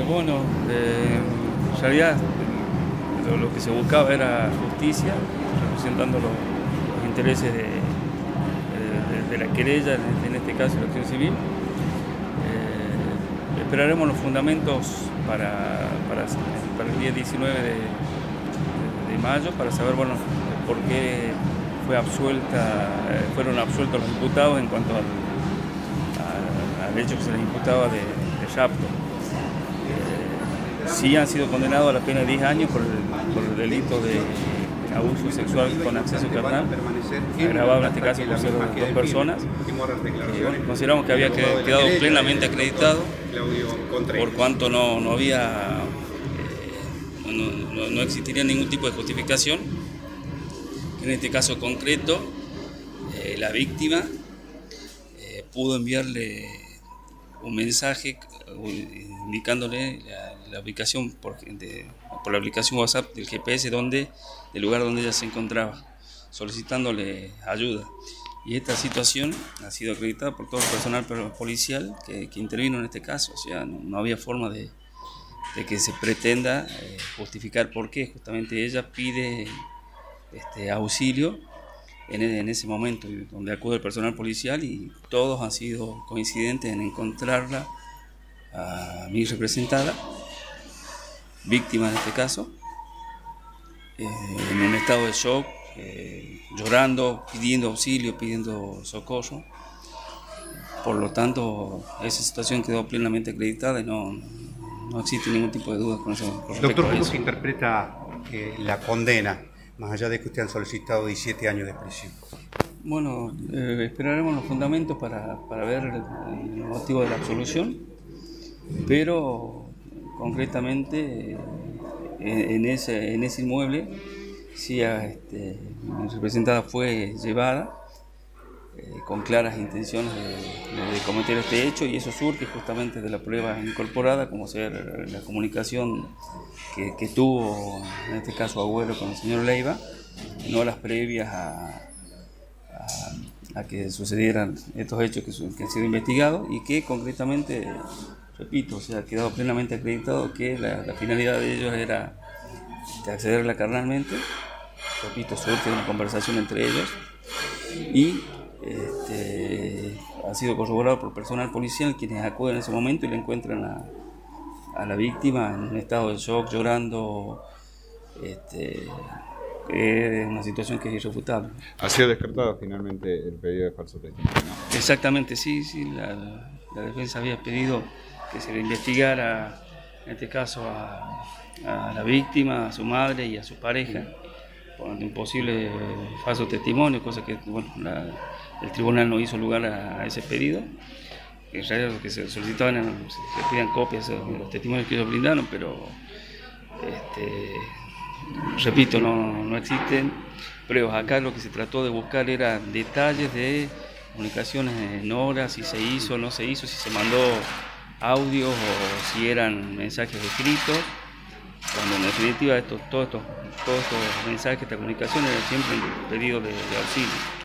Bueno, en realidad lo que se buscaba era justicia, representando los intereses de la querella, en este caso la acción civil. Esperaremos los fundamentos para el día 19 de mayo para saber, bueno, por qué fueron absueltos los imputados en cuanto al hecho que se les imputaba de rapto. Sí han sido condenados a la pena de 10 años por el delito de abuso sexual con acceso carnal, agravado en este caso por ser dos personas. Bueno, consideramos que había quedado plenamente acreditado por cuanto no existiría ningún tipo de justificación. En este caso concreto, la víctima pudo enviarle un mensaje indicándole la ubicación por la aplicación WhatsApp del GPS del lugar donde ella se encontraba, solicitándole ayuda. Y esta situación ha sido acreditada por todo el personal policial que intervino en este caso. O sea, no había forma de que se pretenda justificar por qué justamente ella pide auxilio en ese momento, donde acude el personal policial, y todos han sido coincidentes en encontrarla a mi representada, víctima en este caso, en un estado de shock, llorando, pidiendo auxilio, pidiendo socorro. Por lo tanto, esa situación quedó plenamente acreditada y no existe ningún tipo de duda con respecto a eso. Doctor, ¿cómo se interpreta la condena, más allá de que usted han solicitado 17 años de prisión? Bueno, esperaremos los fundamentos para ver el motivo de la absolución, pero concretamente en ese inmueble sí mi representada fue llevada con claras intenciones de cometer este hecho, y eso surge justamente de la prueba incorporada, como ser la comunicación que tuvo, en este caso Agüero, con el señor Leiva, no las previas a que sucedieran estos hechos que han sido investigados, y que concretamente, repito, se ha quedado plenamente acreditado que la finalidad de ellos era accederla carnalmente. Repito, surge una conversación entre ellos y ha sido corroborado por personal policial, quienes acuden en ese momento y le encuentran a la víctima en un estado de shock, llorando. Es una situación que es irrefutable. Ha sido descartado finalmente el pedido de falso testimonio, ¿no? Exactamente, sí, la defensa había pedido que se le investigara, en este caso a la víctima, a su madre y a su pareja, por un posible falso testimonio, cosa que bueno, el tribunal no hizo lugar a ese pedido. En realidad lo que se solicitaban se pedían copias de los testimonios que ellos brindaron, pero repito, no existen pruebas. Acá lo que se trató de buscar era detalles de comunicaciones en horas, si se hizo o no se hizo, si se mandó audios o si eran mensajes escritos, cuando en definitiva todos estos mensajes, esta comunicación, eran siempre un pedido de auxilio.